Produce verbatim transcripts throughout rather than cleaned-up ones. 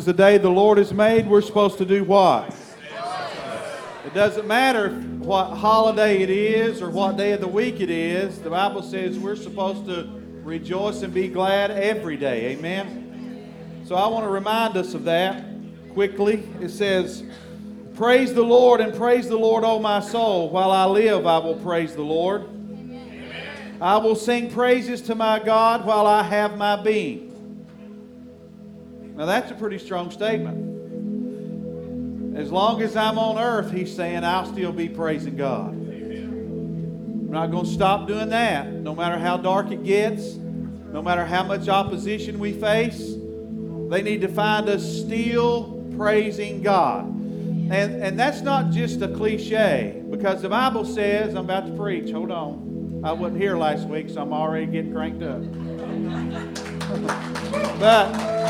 the day the Lord has made, we're supposed to do what? It doesn't matter what holiday it is or what day of the week it is. The Bible says we're supposed to rejoice and be glad every day. Amen? So I want to remind us of that quickly. It says, praise the Lord and praise the Lord, O my soul. While I live, I will praise the Lord. Amen. I will sing praises to my God while I have my being. Now that's a pretty strong statement. As long as I'm on earth, he's saying, I'll still be praising God. Amen. I'm not going to stop doing that. No matter how dark it gets, no matter how much opposition we face, they need to find us still praising God. And, and that's not just a cliche, because the Bible says, I'm about to preach, hold on. I wasn't here last week, so I'm already getting cranked up. But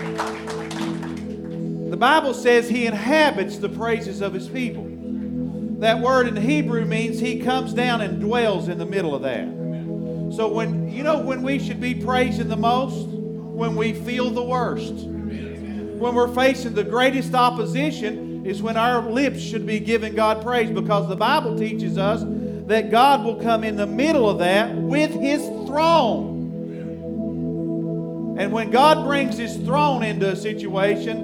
the Bible says He inhabits the praises of His people. That word in Hebrew means He comes down and dwells in the middle of that. So when you know when we should be praising the most? When we feel the worst. When we're facing the greatest opposition is when our lips should be giving God praise, because the Bible teaches us that God will come in the middle of that with His throne. And when God brings His throne into a situation,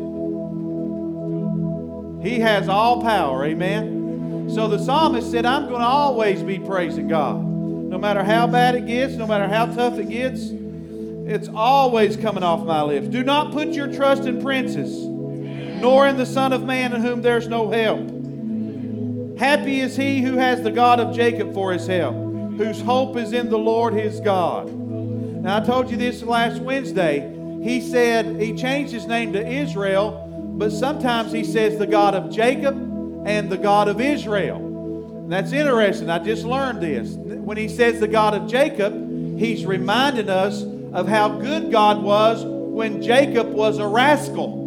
He has all power, amen? So the psalmist said, I'm going to always be praising God. No matter how bad it gets, no matter how tough it gets, it's always coming off my lips. Do not put your trust in princes, nor in the Son of Man in whom there's no help. Happy is he who has the God of Jacob for his help, whose hope is in the Lord his God. Now I told you this last Wednesday. He said, he changed his name to Israel, but sometimes he says the God of Jacob and the God of Israel. And that's interesting. I just learned this. When he says the God of Jacob, he's reminding us of how good God was when Jacob was a rascal.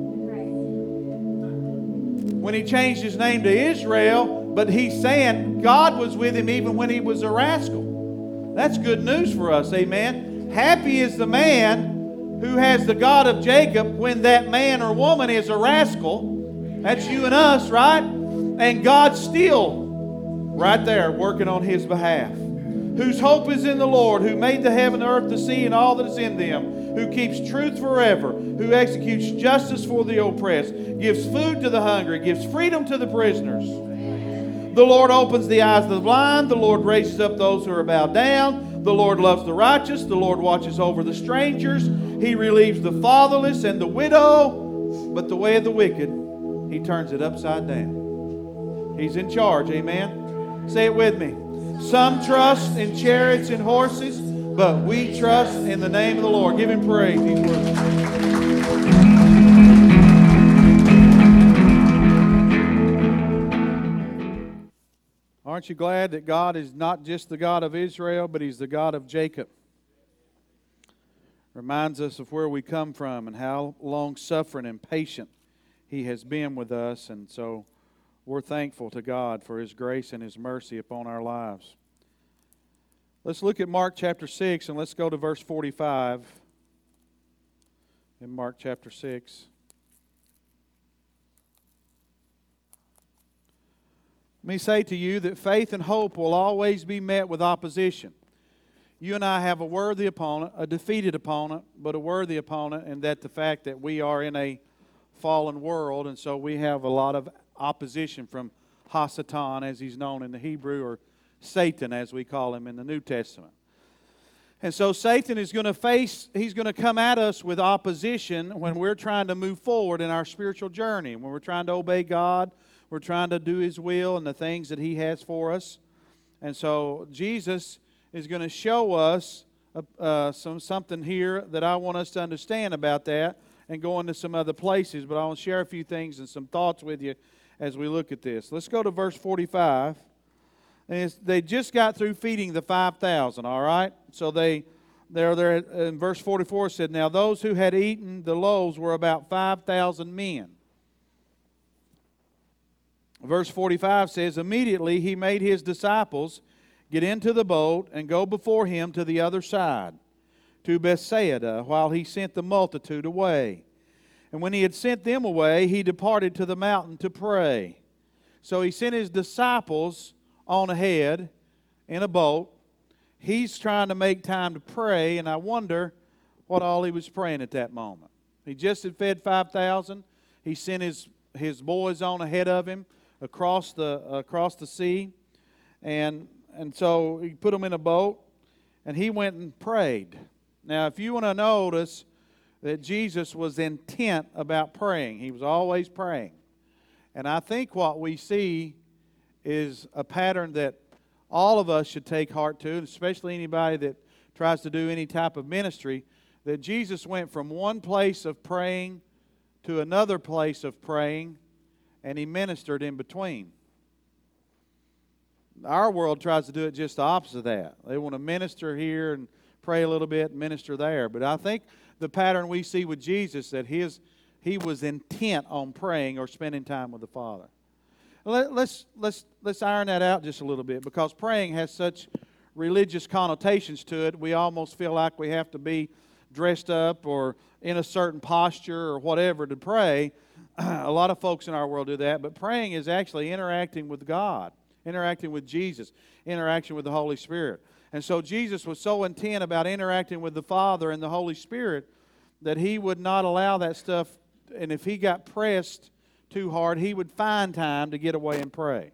When he changed his name to Israel, but he's saying God was with him even when he was a rascal. That's good news for us, amen? Happy is the man who has the God of Jacob when that man or woman is a rascal. That's you and us, right? And God's still right there working on his behalf. Whose hope is in the Lord, who made the heaven, the earth, the sea, and all that is in them, who keeps truth forever, who executes justice for the oppressed, gives food to the hungry, gives freedom to the prisoners. The Lord opens the eyes of the blind. The Lord raises up those who are bowed down. The Lord loves the righteous. The Lord watches over the strangers. He relieves the fatherless and the widow. But the way of the wicked, He turns it upside down. He's in charge, amen? Say it with me. Some trust in chariots and horses, but we trust in the name of the Lord. Give Him praise. He's worthy. Aren't you glad that God is not just the God of Israel, but He's the God of Jacob? Reminds us of where we come from and how long-suffering and patient He has been with us. And so we're thankful to God for His grace and His mercy upon our lives. Let's look at Mark chapter six and let's go to verse forty-five. In Mark chapter six. Let me say to you that faith and hope will always be met with opposition. You and I have a worthy opponent, a defeated opponent, but a worthy opponent, and that the fact that we are in a fallen world, and so we have a lot of opposition from Hasatan, as he's known in the Hebrew, or Satan, as we call him in the New Testament. And so Satan is going to face, he's going to come at us with opposition when we're trying to move forward in our spiritual journey, when we're trying to obey God, we're trying to do His will and the things that He has for us. And so Jesus is going to show us uh, some something here that I want us to understand about that and go into some other places. But I want to share a few things and some thoughts with you as we look at this. Let's go to verse forty-five. And it's, they just got through feeding the five thousand, all right? So they, they're there in verse forty-four said, now those who had eaten the loaves were about five thousand men. Verse forty-five says, immediately He made His disciples get into the boat and go before Him to the other side, to Bethsaida, while He sent the multitude away. And when he had sent them away, he departed to the mountain to pray. So he sent his disciples on ahead in a boat. He's trying to make time to pray, and I wonder what all he was praying at that moment. He just had fed five thousand. He sent his, his boys on ahead of him across the across the sea. And, and so he put them in a boat, and he went and prayed. Now, if you want to notice that Jesus was intent about praying, he was always praying. And I think what we see is a pattern that all of us should take heart to, especially anybody that tries to do any type of ministry, that Jesus went from one place of praying to another place of praying, and he ministered in between. Our world tries to do it just the opposite of that. They want to minister here and pray a little bit and minister there. But I think the pattern we see with Jesus, that his he was intent on praying or spending time with the Father. Let, let's let's let's iron that out just a little bit, because praying has such religious connotations to it. We almost feel like we have to be dressed up or in a certain posture or whatever to pray. A lot of folks in our world do that, but praying is actually interacting with God, interacting with Jesus, interaction with the Holy Spirit. And so Jesus was so intent about interacting with the Father and the Holy Spirit that he would not allow that stuff, and if he got pressed too hard, he would find time to get away and pray.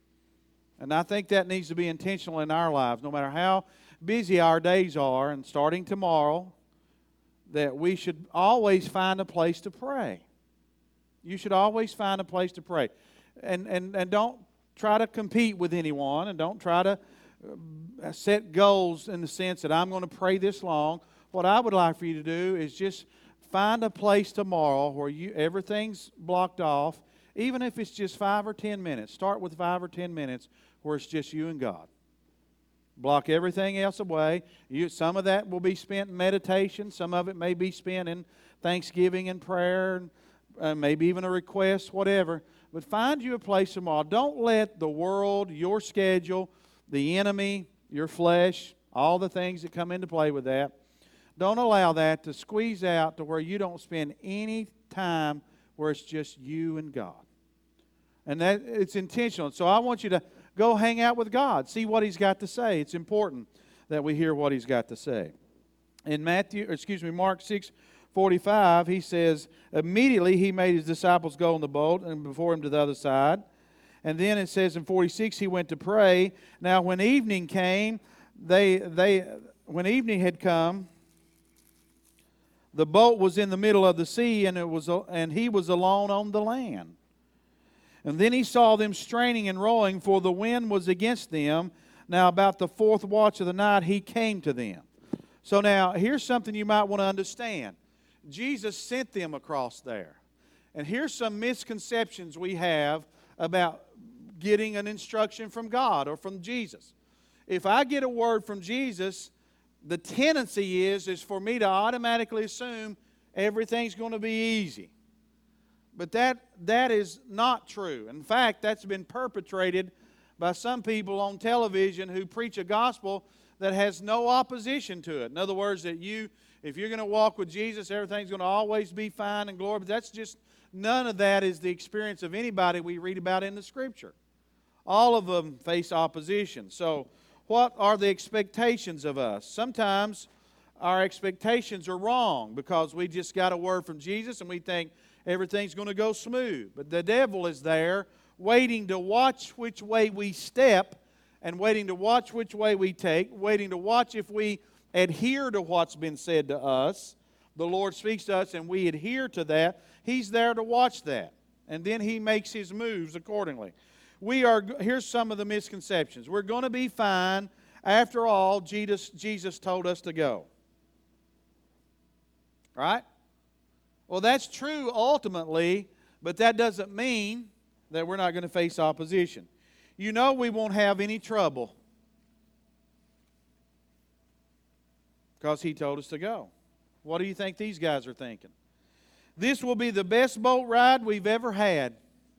And I think that needs to be intentional in our lives, no matter how busy our days are, and starting tomorrow, that we should always find a place to pray. You should always find a place to pray. And, and, and don't try to compete with anyone, and don't try to set goals in the sense that I'm going to pray this long. What I would like for you to do is just find a place tomorrow where you everything's blocked off, even if it's just five or ten minutes. Start with five or ten minutes where it's just you and God. Block everything else away. You, some of that will be spent in meditation. Some of it may be spent in thanksgiving and prayer, and uh, maybe even a request, whatever. But find you a place tomorrow. Don't let the world, your schedule, the enemy, your flesh, all the things that come into play with that, don't allow that to squeeze out to where you don't spend any time where it's just you and God. And that it's intentional. So I want you to go hang out with God. See what He's got to say. It's important that we hear what He's got to say. In Matthew, excuse me, Mark six forty-five, he says, immediately he made his disciples go on the boat and before him to the other side. And then it says in forty-six, he went to pray. Now when evening came, they they when evening had come, the boat was in the middle of the sea, and it was and he was alone on the land. And then he saw them straining and rowing, for the wind was against them. Now about the fourth watch of the night, he came to them. So now, here's something you might want to understand. Jesus sent them across there. And here's some misconceptions we have about getting an instruction from God or from Jesus. If I get a word from Jesus, the tendency is, is for me to automatically assume everything's going to be easy. But that that is not true. In fact, that's been perpetrated by some people on television who preach a gospel that has no opposition to it. In other words, that you, if you're going to walk with Jesus, everything's going to always be fine and glory. But that's just, none of that is the experience of anybody we read about in the Scripture. All of them face opposition. So what are the expectations of us? Sometimes our expectations are wrong because we just got a word from Jesus and we think everything's going to go smooth. But the devil is there waiting to watch which way we step and waiting to watch which way we take, waiting to watch if we adhere to what's been said to us. The Lord speaks to us and we adhere to that. He's there to watch that. And then He makes His moves accordingly. We are, here's some of the misconceptions. We're going to be fine. After all, Jesus, Jesus told us to go. Right? Well, that's true ultimately, but that doesn't mean that we're not going to face opposition. You know we won't have any trouble because He told us to go. What do you think these guys are thinking? This will be the best boat ride we've ever had.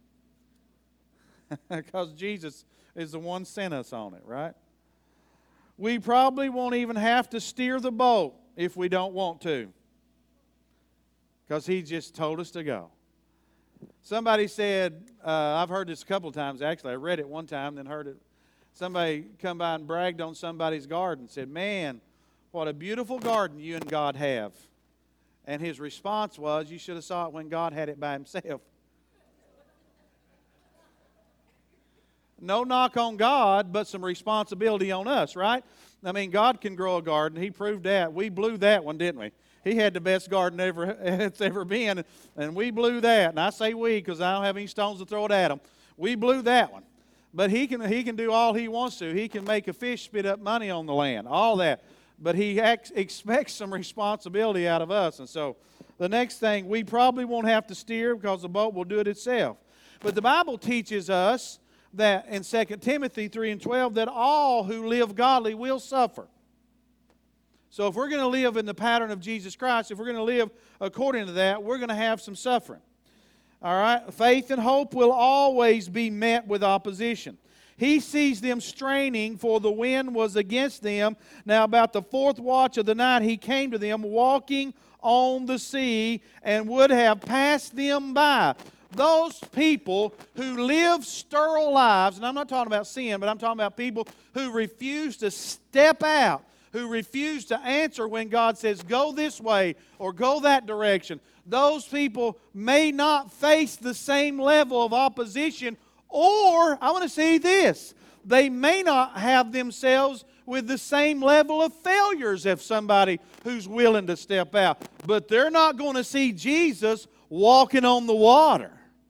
Because Jesus is the one sent us on it, right? We probably won't even have to steer the boat if we don't want to. because He just told us to go. Somebody said, uh, I've heard this a couple of times actually. I read it one time, then heard it. Somebody come by and bragged on somebody's garden. Said, man, what a beautiful garden you and God have. And his response was, you should have saw it when God had it by Himself. No knock on God, but some responsibility on us, right? I mean, God can grow a garden. He proved that. We blew that one, didn't we? He had the best garden ever it's ever been, and we blew that. And I say we because I don't have any stones to throw it at Him. We blew that one. But he can, he can do all He wants to. He can make a fish spit up money on the land, all that. But He ex- expects some responsibility out of us. And so the next thing, we probably won't have to steer because the boat will do it itself. But the Bible teaches us that in Second Timothy three and twelve, that all who live godly will suffer. So if we're going to live in the pattern of Jesus Christ, if we're going to live according to that, we're going to have some suffering. All right? Faith and hope will always be met with opposition. He sees them straining, for the wind was against them. Now about the fourth watch of the night He came to them, walking on the sea, and would have passed them by. Those people who live sterile lives, and I'm not talking about sin, but I'm talking about people who refuse to step out, who refuse to answer when God says, go this way or go that direction. Those people may not face the same level of opposition, or, I want to say this, they may not have themselves with the same level of failures as somebody who's willing to step out. But they're not going to see Jesus walking on the water.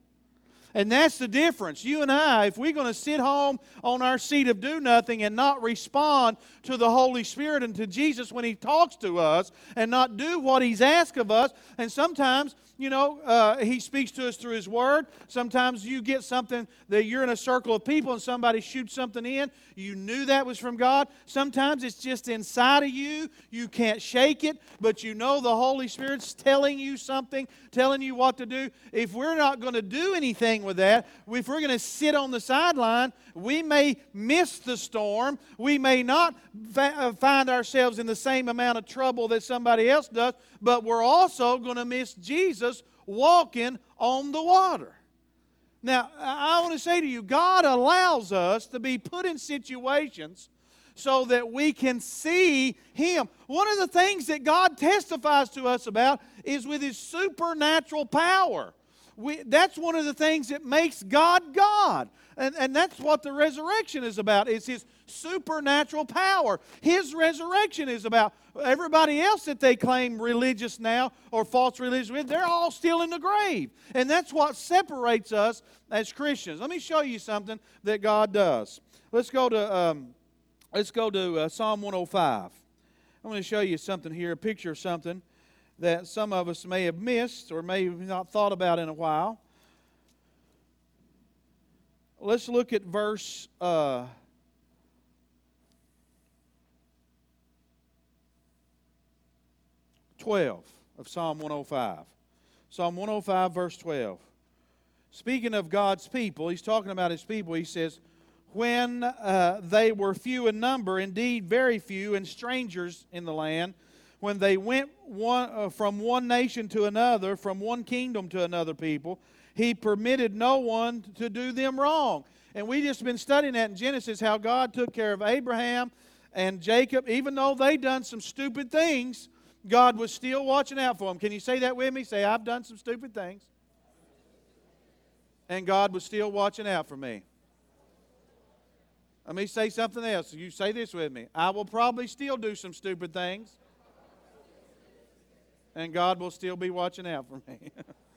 And that's the difference. You and I, if we're going to sit home on our seat of do nothing and not respond to the Holy Spirit and to Jesus when He talks to us and not do what He's asked of us, and sometimes, you know, uh, He speaks to us through His Word. Sometimes you get something that you're in a circle of people and somebody shoots something in. You knew that was from God. Sometimes it's just inside of you. You can't shake it, but you know the Holy Spirit's telling you something, telling you what to do. If we're not going to do anything with that, if we're going to sit on the sideline, we may miss the storm. We may not fa- find ourselves in the same amount of trouble that somebody else does, but we're also going to miss Jesus walking on the water. Now, I want to say to you, God allows us to be put in situations so that we can see Him. One of the things that God testifies to us about is with His supernatural power. We, that's one of the things that makes God God. And, and that's what the resurrection is about. It's His supernatural power. His resurrection is about. Everybody else that they claim religious now or false religion with, they're all still in the grave. And that's what separates us as Christians. Let me show you something that God does. Let's go to, um, let's go to uh, Psalm one oh five. I'm going to show you something here, a picture of something that some of us may have missed or may have not thought about in a while. Let's look at verse uh, twelve of Psalm one oh five. Psalm one oh five, verse twelve. Speaking of God's people, he's talking about His people. He says, when uh, they were few in number, indeed very few, and strangers in the land, when they went one, uh, from one nation to another, from one kingdom to another people, He permitted no one to do them wrong. And we just been studying that in Genesis, how God took care of Abraham and Jacob. Even though they done some stupid things, God was still watching out for them. Can you say that with me? Say, I've done some stupid things, and God was still watching out for me. Let me say something else. You say this with me. I will probably still do some stupid things, and God will still be watching out for me.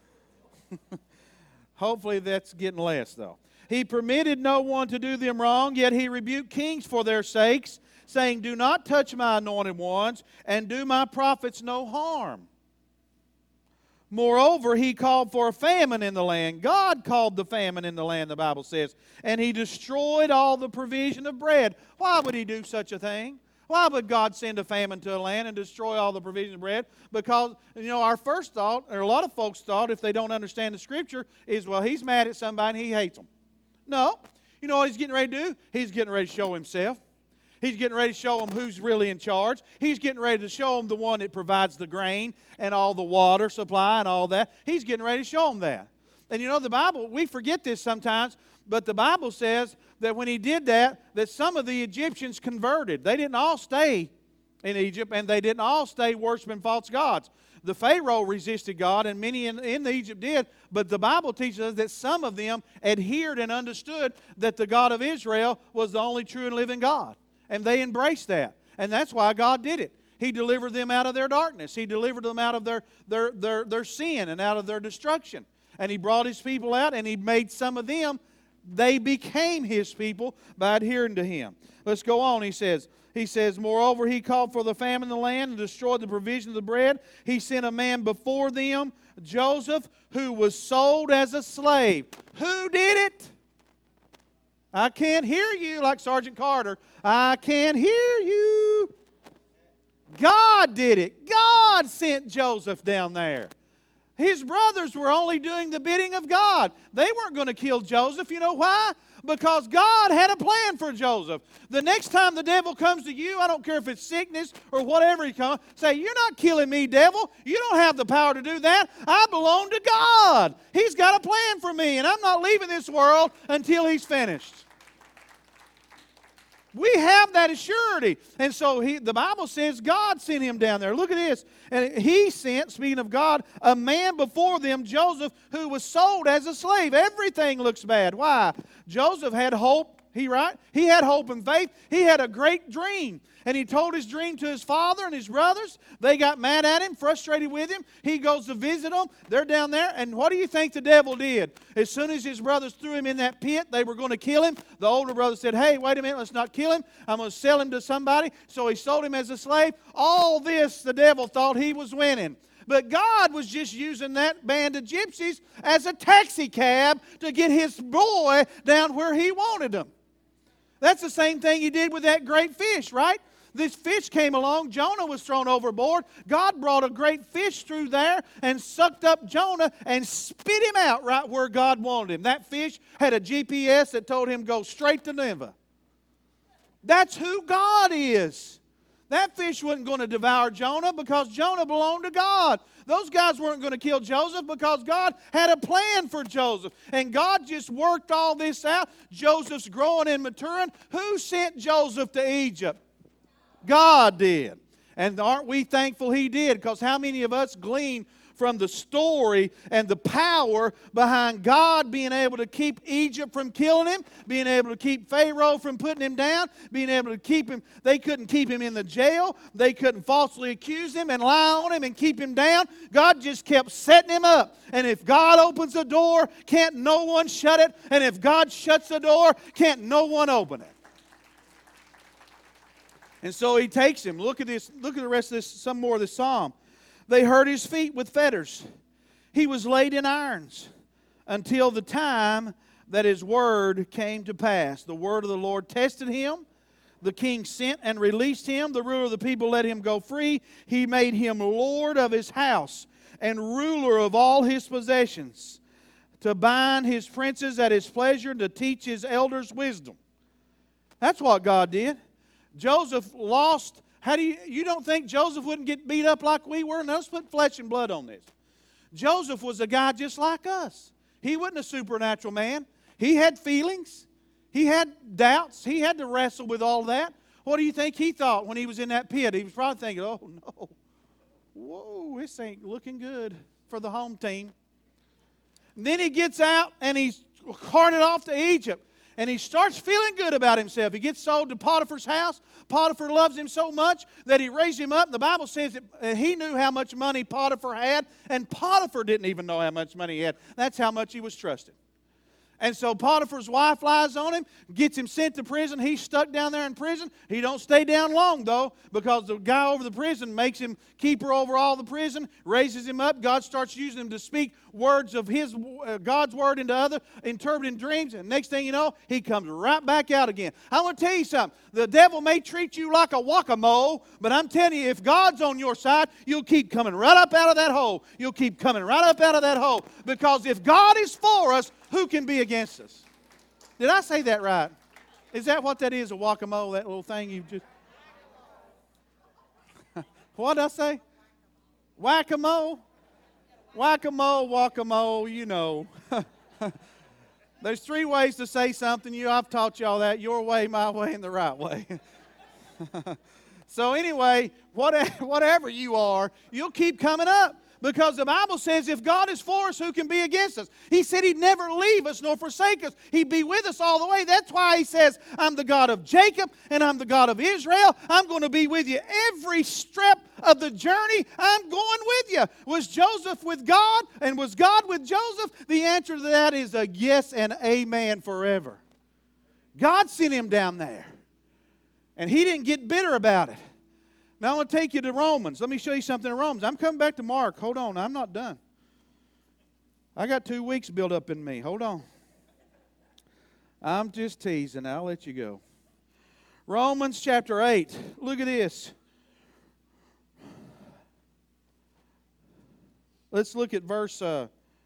Hopefully that's getting less, though. He permitted no one to do them wrong, yet He rebuked kings for their sakes, saying, do not touch my anointed ones, and do my prophets no harm. Moreover, He called for a famine in the land. God called the famine in the land, the Bible says, and He destroyed all the provision of bread. Why would He do such a thing? Why would God send a famine to a land and destroy all the provision of bread? Because, you know, our first thought, or a lot of folks' thought, if they don't understand the Scripture, is, well, He's mad at somebody and He hates them. No. You know what He's getting ready to do? He's getting ready to show Himself. He's getting ready to show them who's really in charge. He's getting ready to show them the one that provides the grain and all the water supply and all that. He's getting ready to show them that. And you know, the Bible, we forget this sometimes, but the Bible says that when he did that, that some of the Egyptians converted. They didn't all stay in Egypt, and they didn't all stay worshiping false gods. The Pharaoh resisted God, and many in, in Egypt did, but the Bible teaches us that some of them adhered and understood that the God of Israel was the only true and living God. And they embraced that. And that's why God did it. He delivered them out of their darkness. He delivered them out of their, their, their, their sin and out of their destruction. And He brought His people out, and He made some of them, they became His people by adhering to Him. Let's go on. He says, He says, moreover, He called for the famine in the land and destroyed the provision of the bread. He sent a man before them, Joseph, who was sold as a slave. Who did it? I can't hear you, like Sergeant Carter. I can't hear you. God did it. God sent Joseph down there. His brothers were only doing the bidding of God. They weren't going to kill Joseph. You know why? Because God had a plan for Joseph. The next time the devil comes to you, I don't care if it's sickness or whatever he comes, say, you're not killing me, devil. You don't have the power to do that. I belong to God. He's got a plan for me, and I'm not leaving this world until He's finished. We have that assurity. And so he, the Bible says God sent him down there. Look at this. And He sent, speaking of God, a man before them, Joseph, who was sold as a slave. Everything looks bad. Why? Joseph had hope. He right? He had hope and faith. He had a great dream. And he told his dream to his father and his brothers. They got mad at him, frustrated with him. He goes to visit them. They're down there. And what do you think the devil did? As soon as his brothers threw him in that pit, they were going to kill him. The older brother said, hey, wait a minute, let's not kill him. I'm going to sell him to somebody. So he sold him as a slave. All this, the devil thought he was winning. But God was just using that band of gypsies as a taxi cab to get His boy down where He wanted him. That's the same thing He did with that great fish, right? This fish came along. Jonah was thrown overboard. God brought a great fish through there and sucked up Jonah and spit him out right where God wanted him. That fish had a G P S that told him go straight to Nineveh. That's who God is. That fish wasn't going to devour Jonah because Jonah belonged to God. Those guys weren't going to kill Joseph because God had a plan for Joseph. And God just worked all this out. Joseph's growing and maturing. Who sent Joseph to Egypt? God did. And aren't we thankful He did? Because how many of us glean from the story and the power behind God being able to keep Egypt from killing him, being able to keep Pharaoh from putting him down, being able to keep him, they couldn't keep him in the jail, they couldn't falsely accuse him and lie on him and keep him down. God just kept setting him up. And if God opens a door, can't no one shut it. And if God shuts the door, can't no one open it. And so He takes him. Look at this. Look at the rest of this, some more of this psalm. They hurt His feet with fetters. He was laid in irons until the time that His word came to pass. The word of the Lord tested him. The king sent and released him. The ruler of the people let him go free. He made him lord of his house and ruler of all his possessions, to bind his princes at his pleasure, to teach his elders wisdom. That's what God did. Joseph lost. How do you, you don't think Joseph wouldn't get beat up like we were? Now let's put flesh and blood on this. Joseph was a guy just like us. He wasn't a supernatural man. He had feelings. He had doubts. He had to wrestle with all that. What do you think he thought when he was in that pit? He was probably thinking, oh no, whoa, this ain't looking good for the home team. And then he gets out and he's carted off to Egypt. And he starts feeling good about himself. He gets sold to Potiphar's house. Potiphar loves him so much that he raised him up. The Bible says that he knew how much money Potiphar had, and Potiphar didn't even know how much money he had. That's how much he was trusted. And so Potiphar's wife lies on him, gets him sent to prison. He's stuck down there in prison. He don't stay down long, though, because the guy over the prison makes him keeper over all the prison, raises him up. God starts using him to speak words of his uh, God's word into other, interpreting dreams. And next thing you know, he comes right back out again. I want to tell you something. The devil may treat you like a whack-a-mole, but I'm telling you, if God's on your side, you'll keep coming right up out of that hole. You'll keep coming right up out of that hole. Because if God is for us, who can be against us? Did I say that right? Is that what that is, a guacamole, that little thing you just... What did I say? Whack-a-mole? Whack-a-mole, whack-a-mole, you know. There's three ways to say something. You, I've taught y'all that. Your way, my way, and the right way. So anyway, whatever you are, you'll keep coming up. Because the Bible says if God is for us, who can be against us? He said He'd never leave us nor forsake us. He'd be with us all the way. That's why He says, I'm the God of Jacob and I'm the God of Israel. I'm going to be with you every step of the journey. I'm going with you. Was Joseph with God and was God with Joseph? The answer to that is a yes and amen forever. God sent him down there. And he didn't get bitter about it. Now I want to take you to Romans. Let me show you something in Romans. I'm coming back to Mark. Hold on. I'm not done. I got two weeks built up in me. Hold on. I'm just teasing. I'll let you go. Romans chapter eight. Look at this. Let's look at verse... Uh,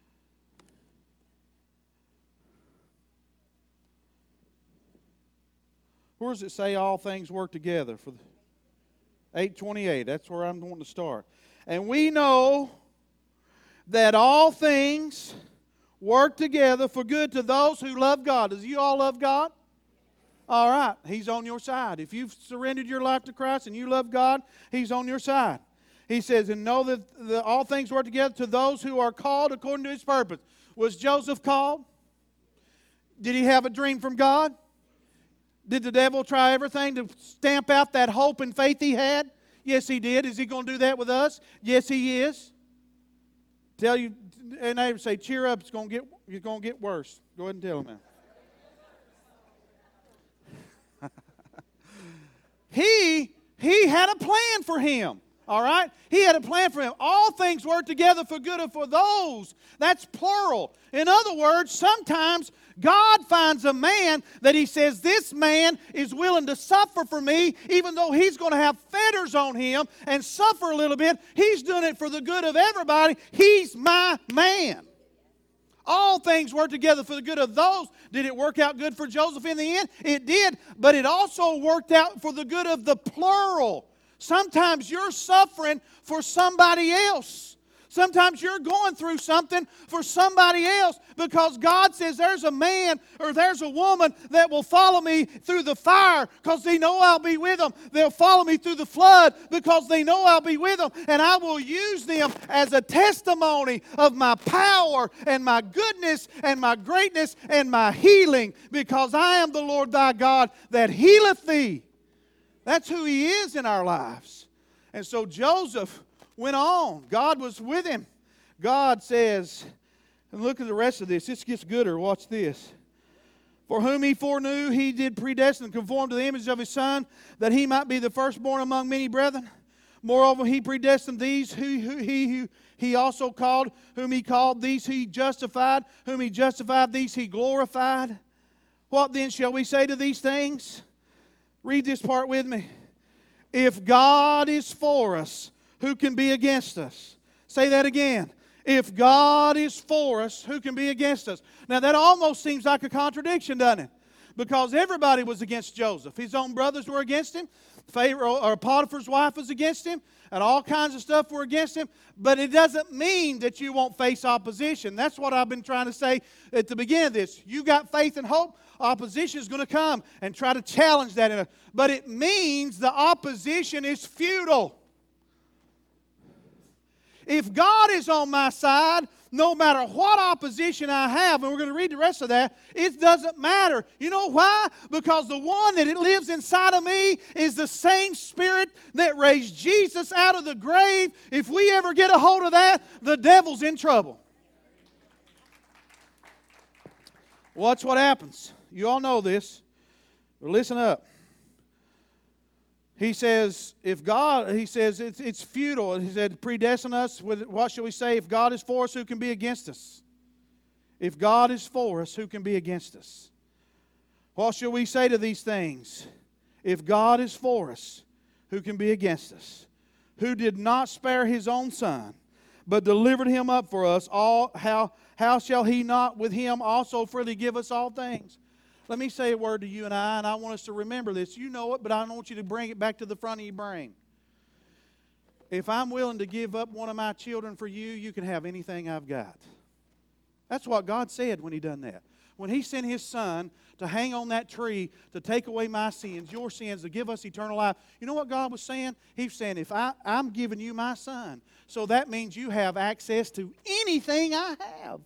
where does it say all things work together for the... eight twenty-eight, that's where I'm wanting to start. And we know that all things work together for good to those who love God. Does you all love God? All right, He's on your side. If you've surrendered your life to Christ and you love God, He's on your side. He says, and know that the, all things work together to those who are called according to His purpose. Was Joseph called? Did he have a dream from God? Did the devil try everything to stamp out that hope and faith he had? Yes, he did. Is he going to do that with us? Yes, he is. Tell you, and I would say, cheer up, it's going to get, it's going to get worse. Go ahead and tell him that. he, he had a plan for him. All right? He had a plan for him. All things work together for good for those. That's plural. In other words, sometimes God finds a man that He says, this man is willing to suffer for me, even though he's going to have fetters on him and suffer a little bit. He's doing it for the good of everybody. He's my man. All things work together for the good of those. Did it work out good for Joseph in the end? It did, but it also worked out for the good of the plural. Sometimes you're suffering for somebody else. Sometimes you're going through something for somebody else because God says there's a man or there's a woman that will follow me through the fire because they know I'll be with them. They'll follow me through the flood because they know I'll be with them. And I will use them as a testimony of my power and my goodness and my greatness and my healing because I am the Lord thy God that healeth thee. That's who He is in our lives. And so Joseph went on. God was with him. God says, and look at the rest of this. This gets gooder. Watch this. For whom He foreknew, He did predestine and conform to the image of His Son, that He might be the firstborn among many brethren. Moreover, He predestined these who, who He who He also called, whom He called, these He justified, whom He justified, these He glorified. What then shall we say to these things? Read this part with me. If God is for us, who can be against us? Say that again. If God is for us, who can be against us? Now that almost seems like a contradiction, doesn't it? Because everybody was against Joseph. His own brothers were against him. Pharaoh, or Potiphar's wife was against him. And all kinds of stuff were against him. But it doesn't mean that you won't face opposition. That's what I've been trying to say at the beginning of this. You got faith and hope. Opposition is going to come and try to challenge that. But it means the opposition is futile. If God is on my side, no matter what opposition I have, and we're going to read the rest of that, it doesn't matter. You know why? Because the one that it lives inside of me is the same Spirit that raised Jesus out of the grave. If we ever get a hold of that, the devil's in trouble. Watch what happens. You all know this. But listen up. He says, if God, he says, it's, it's futile. He said, predestine us. With, what shall we say? If God is for us, who can be against us? If God is for us, who can be against us? What shall we say to these things? If God is for us, who can be against us? Who did not spare His own Son, but delivered Him up for us all, how, how shall He not with Him also freely give us all things? Let me say a word to you and I, and I want us to remember this. You know it, but I don't want you to bring it back to the front of your brain. If I'm willing to give up one of my children for you, you can have anything I've got. That's what God said when He done that. When He sent His Son to hang on that tree to take away my sins, your sins, to give us eternal life. You know what God was saying? He was saying, if I, I'm giving you my Son, so that means you have access to anything I have.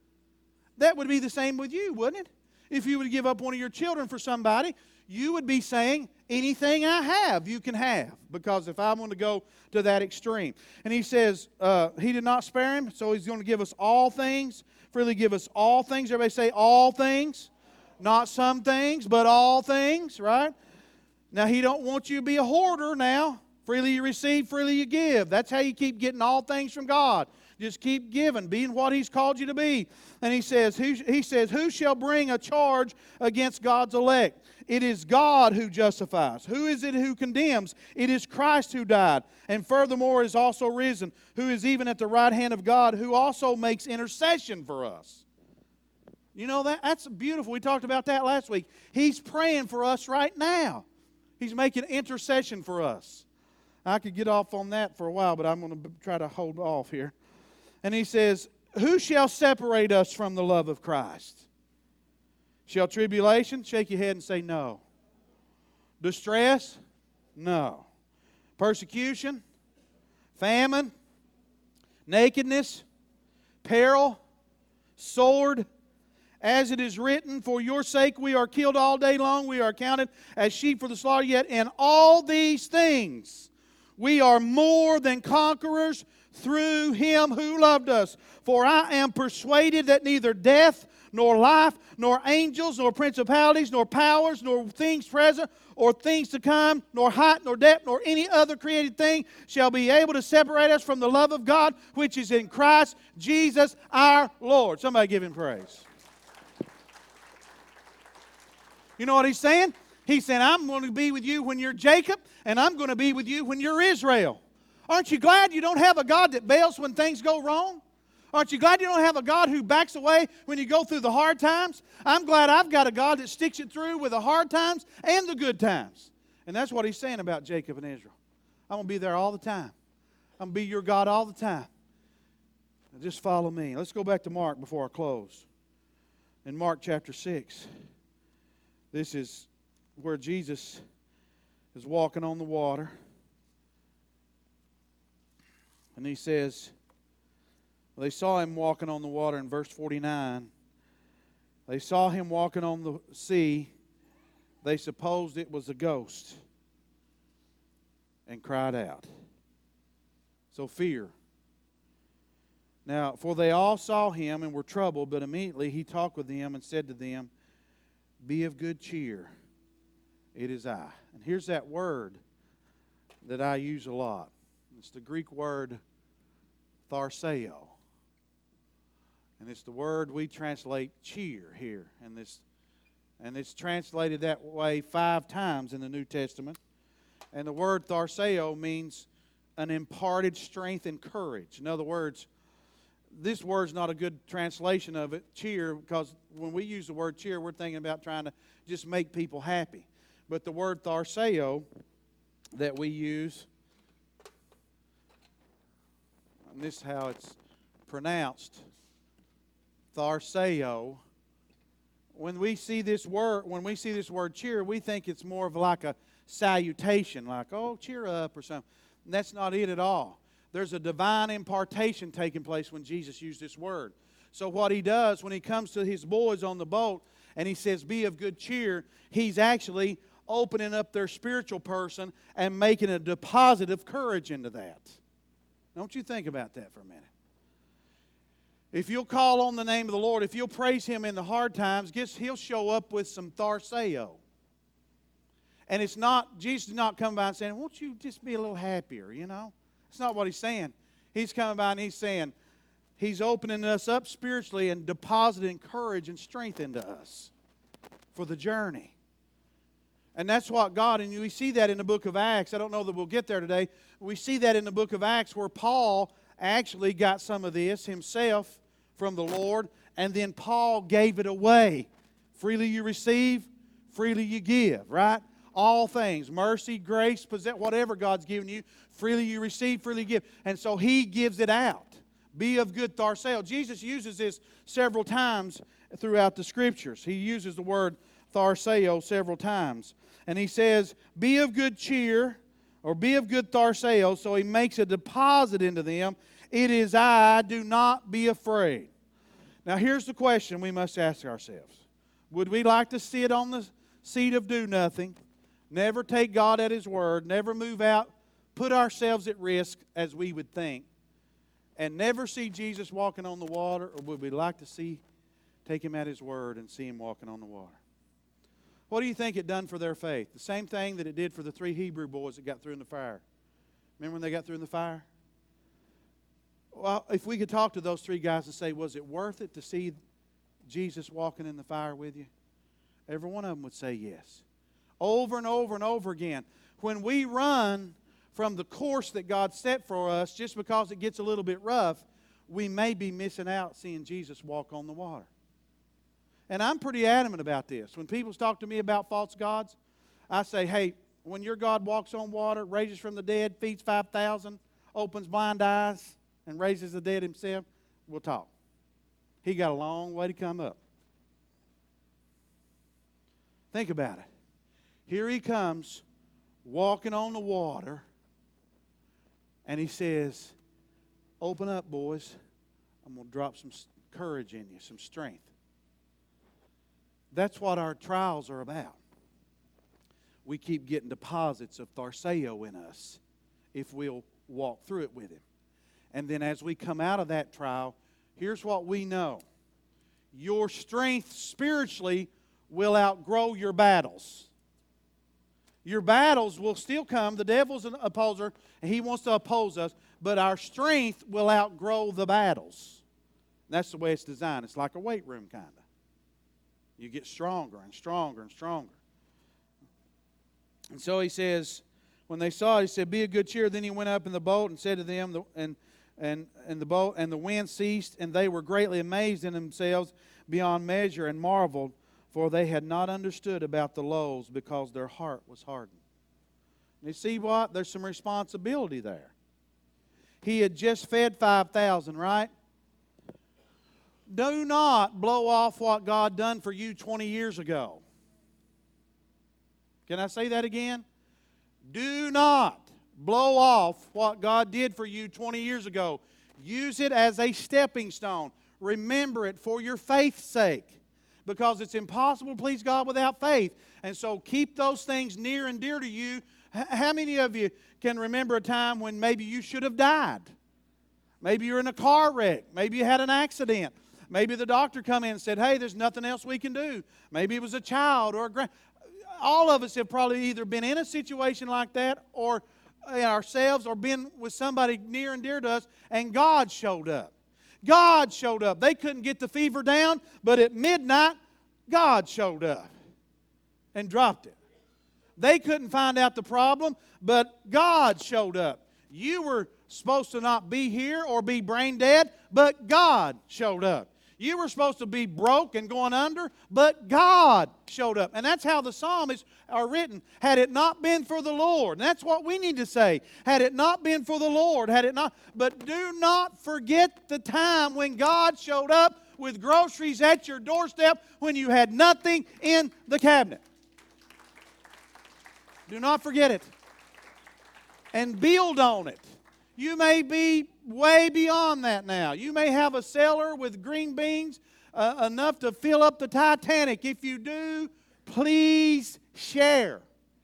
That would be the same with you, wouldn't it? If you would give up one of your children for somebody, you would be saying, anything I have, you can have. Because if I want to go to that extreme. And He says, uh, He did not spare Him, so He's going to give us all things. Freely give us all things. Everybody say all things. Not some things, but all things, right? Now, He don't want you to be a hoarder now. Freely you receive, freely you give. That's how you keep getting all things from God. Just keep giving, being what He's called you to be. And He says, who, he says, who shall bring a charge against God's elect? It is God who justifies. Who is it who condemns? It is Christ who died, and furthermore is also risen, who is even at the right hand of God, who also makes intercession for us. You know, that that's beautiful. We talked about that last week. He's praying for us right now. He's making intercession for us. I could get off on that for a while, but I'm going to try to hold off here. And He says, who shall separate us from the love of Christ? Shall tribulation? Shake your head and say no. Distress? No. Persecution? Famine? Nakedness? Peril? Sword? As it is written, for your sake we are killed all day long, we are counted as sheep for the slaughter, yet in all these things we are more than conquerors through Him who loved us. For I am persuaded that neither death, nor life, nor angels, nor principalities, nor powers, nor things present, or things to come, nor height, nor depth, nor any other created thing shall be able to separate us from the love of God, which is in Christ Jesus our Lord. Somebody give Him praise. You know what He's saying? He's saying, I'm going to be with you when you're Jacob, and I'm going to be with you when you're Israel. Aren't you glad you don't have a God that bails when things go wrong? Aren't you glad you don't have a God who backs away when you go through the hard times? I'm glad I've got a God that sticks it through with the hard times and the good times. And that's what He's saying about Jacob and Israel. I'm going to be there all the time. I'm going to be your God all the time. Now just follow me. Let's go back to Mark before I close. In Mark chapter six, this is where Jesus is walking on the water. And He says, they saw Him walking on the water in verse forty-nine. They saw Him walking on the sea. They supposed it was a ghost and cried out. So fear. Now, for they all saw Him and were troubled, but immediately He talked with them and said to them, be of good cheer. It is I. And here's that word that I use a lot. It's the Greek word tharseo. And it's the word we translate cheer here. And this, and it's translated that way five times in the New Testament. And the word tharseo means an imparted strength and courage. In other words, this word's not a good translation of it, cheer, because when we use the word cheer, we're thinking about trying to just make people happy. But the word tharseo that we use, and this is how it's pronounced, tharseo. When we see this word, when we see this word cheer, we think it's more of like a salutation, like, oh, cheer up or something. And that's not it at all. There's a divine impartation taking place when Jesus used this word. So what He does when He comes to His boys on the boat and He says, be of good cheer, He's actually opening up their spiritual person and making a deposit of courage into that. Don't you think about that for a minute. If you'll call on the name of the Lord, if you'll praise Him in the hard times, guess He'll show up with some tharseo. And it's not, Jesus is not coming by and saying, won't you just be a little happier, you know? That's not what He's saying. He's coming by and He's saying, He's opening us up spiritually and depositing courage and strength into us for the journey. And that's what God, and we see that in the book of Acts. I don't know that we'll get there today. We see that in the book of Acts where Paul actually got some of this himself from the Lord, and then Paul gave it away Freely you receive, freely you give, right? All things, mercy, grace, possess, whatever God's given you, freely you receive, freely you give. And so He gives it out. Be of good tharseo. Jesus uses this several times throughout the Scriptures. He uses the word tharseo several times. And He says, be of good cheer, or be of good tharseo, so He makes a deposit into them. It is I, do not be afraid. Now here's the question we must ask ourselves. Would we like to sit on the seat of do nothing, never take God at His word, never move out, put ourselves at risk as we would think, and never see Jesus walking on the water? Or would we like to see, take Him at His word and see Him walking on the water? What do you think it done for their faith? The same thing that it did for the three Hebrew boys that got through in the fire. Remember when they got through in the fire? Well, if we could talk to those three guys and say, was it worth it to see Jesus walking in the fire with you? Every one of them would say yes. Over and over and over again. When we run from the course that God set for us, just because it gets a little bit rough, we may be missing out seeing Jesus walk on the water. And I'm pretty adamant about this. When people talk to me about false gods, I say, hey, when your God walks on water, raises from the dead, feeds five thousand, opens blind eyes, and raises the dead Himself, we'll talk. He got a long way to come up. Think about it. Here He comes, walking on the water, and He says, open up, boys. I'm going to drop some courage in you, some strength. That's what our trials are about. We keep getting deposits of tharseo in us if we'll walk through it with Him. And then as we come out of that trial, here's what we know. Your strength spiritually will outgrow your battles. Your battles will still come. The devil's an opposer, and he wants to oppose us. But our strength will outgrow the battles. And that's the way it's designed. It's like a weight room, kind of. You get stronger and stronger and stronger. And so he says, when they saw it, he said, be of good cheer. Then he went up in the boat and said to them, the, and and and the boat and the wind ceased, and they were greatly amazed in themselves beyond measure, and marveled, for they had not understood about the loaves, because their heart was hardened. And you see what? There's some responsibility there. He had just fed five thousand, right? Do not blow off what God done for you twenty years ago. Can I say that again? Do not blow off what God did for you twenty years ago. Use it as a stepping stone. Remember it for your faith's sake, because it's impossible to please God without faith. And so keep those things near and dear to you. How many of you can remember a time when maybe you should have died? Maybe you're in a car wreck. Maybe you had an accident. Maybe the doctor come in and said, hey, there's nothing else we can do. Maybe it was a child or a grand. All of us have probably either been in a situation like that, or ourselves, or been with somebody near and dear to us, and God showed up. God showed up. They couldn't get the fever down, but at midnight, God showed up and dropped it. They couldn't find out the problem, but God showed up. You were supposed to not be here or be brain dead, but God showed up. You were supposed to be broke and going under, but God showed up. And that's how the psalms are written. Had it not been for the Lord. And that's what we need to say. Had it not been for the Lord. Had it not. But do not forget the time when God showed up with groceries at your doorstep when you had nothing in the cabinet. Do not forget it. And build on it. You may be way beyond that now. You may have a cellar with green beans uh, enough to fill up the Titanic. If you do, please share.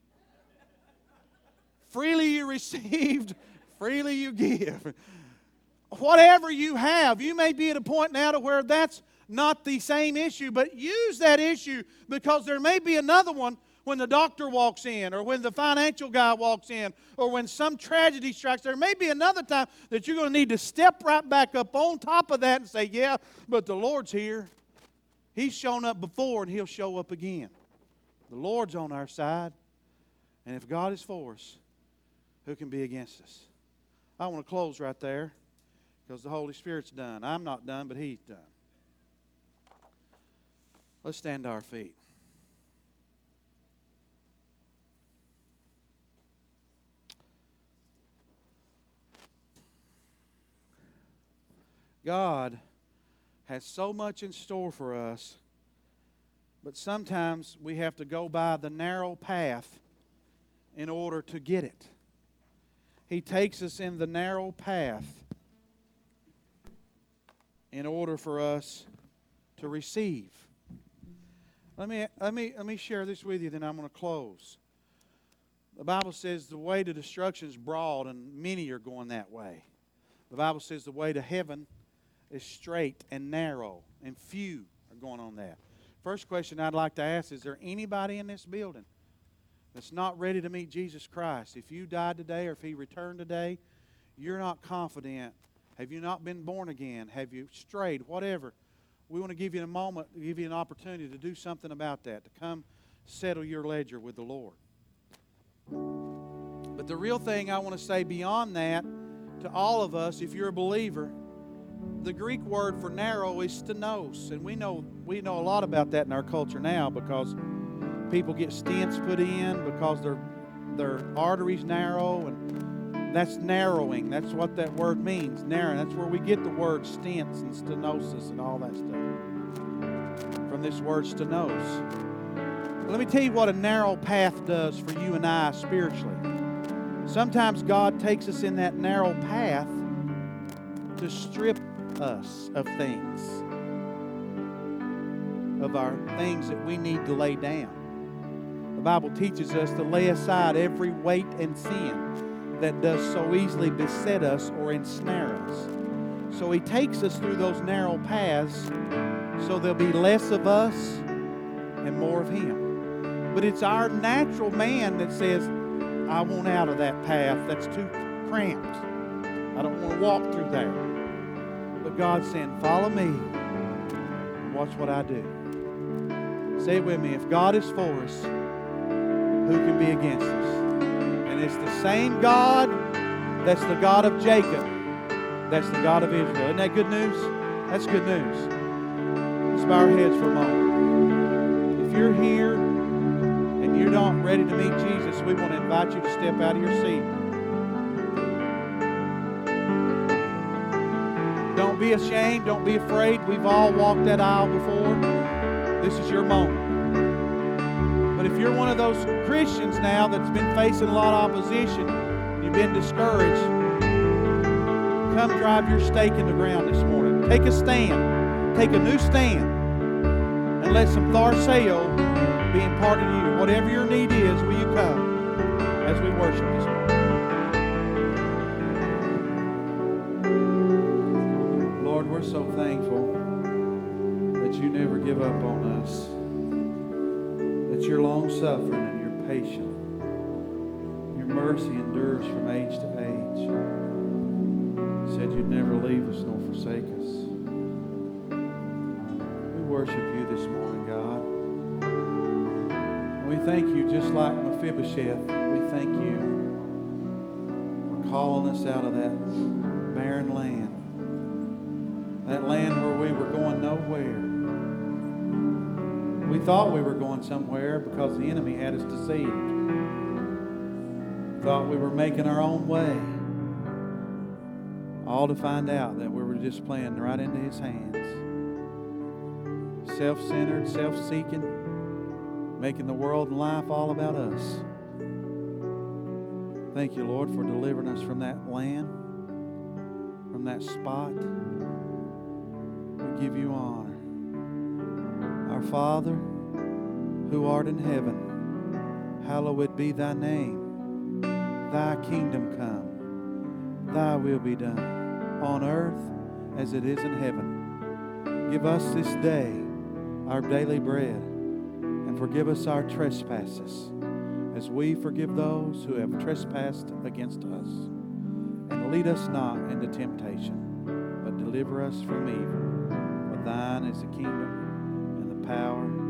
Freely you received, freely you give. Whatever you have, you may be at a point now to where that's not the same issue, but use that issue, because there may be another one when the doctor walks in, or when the financial guy walks in, or when some tragedy strikes. There may be another time that you're going to need to step right back up on top of that and say, yeah, but the Lord's here. He's shown up before, and He'll show up again. The Lord's on our side. And if God is for us, who can be against us? I want to close right there, because the Holy Spirit's done. I'm not done, but He's done. Let's stand to our feet. God has so much in store for us, but sometimes we have to go by the narrow path in order to get it. He takes us in the narrow path in order for us to receive. Let me, let me, let me share this with you, then I'm going to close. The Bible says the way to destruction is broad, and many are going that way. The Bible says the way to heaven is straight and narrow, and few are going on that. First question I'd like to ask, is there anybody in this building that's not ready to meet Jesus Christ? If you died today or if He returned today, you're not confident. Have you not been born again? Have you strayed? Whatever. We want to give you a moment, give you an opportunity to do something about that, to come settle your ledger with the Lord. But the real thing I want to say beyond that, to all of us, if you're a believer, the Greek word for narrow is stenos. And we know, we know a lot about that in our culture now, because people get stents put in because their, their arteries narrow, and that's narrowing. That's what that word means, narrowing. That's where we get the word stents and stenosis and all that stuff, from this word stenos. Let me tell you what a narrow path does for you and I spiritually. Sometimes God takes us in that narrow path to strip us of things, of our things that we need to lay down. The Bible teaches us to lay aside every weight and sin that does so easily beset us or ensnare us. So He takes us through those narrow paths so there'll be less of us and more of Him. But it's our natural man that says, I want out of that path. That's too cramped. I don't want to walk through there. But God's saying, follow me. Watch what I do. Say it with me. If God is for us, who can be against us? And it's the same God that's the God of Jacob. That's the God of Israel. Isn't that good news? That's good news. Let's bow our heads for a moment. If you're here and you're not ready to meet Jesus, we want to invite you to step out of your seat. Don't be ashamed. Don't be afraid. We've all walked that aisle before. This is your moment. But if you're one of those Christians now that's been facing a lot of opposition, you've been discouraged, come drive your stake in the ground this morning. Take a stand. Take a new stand. And let some tharseo be imparted to you. Whatever your need is, will you come as we worship this morning? Lord, we're so thankful that you never give up on us, that you're long-suffering and you're patient. Your mercy endures from age to age. You said you'd never leave us nor forsake us. We worship you this morning, God. We thank you, just like Mephibosheth, we thank you for calling us out of that barren land. That land where we were going nowhere. We thought we were going somewhere because the enemy had us deceived. Thought we were making our own way. All to find out that we were just playing right into his hands. Self-centered, self-seeking, making the world and life all about us. Thank you, Lord, for delivering us from that land, from that spot. We give you honor. Our Father, who art in heaven, hallowed be thy name. Thy kingdom come. Thy will be done on earth as it is in heaven. Give us this day our daily bread, and forgive us our trespasses as we forgive those who have trespassed against us. And lead us not into temptation, but deliver us from evil. For thine is the kingdom and the power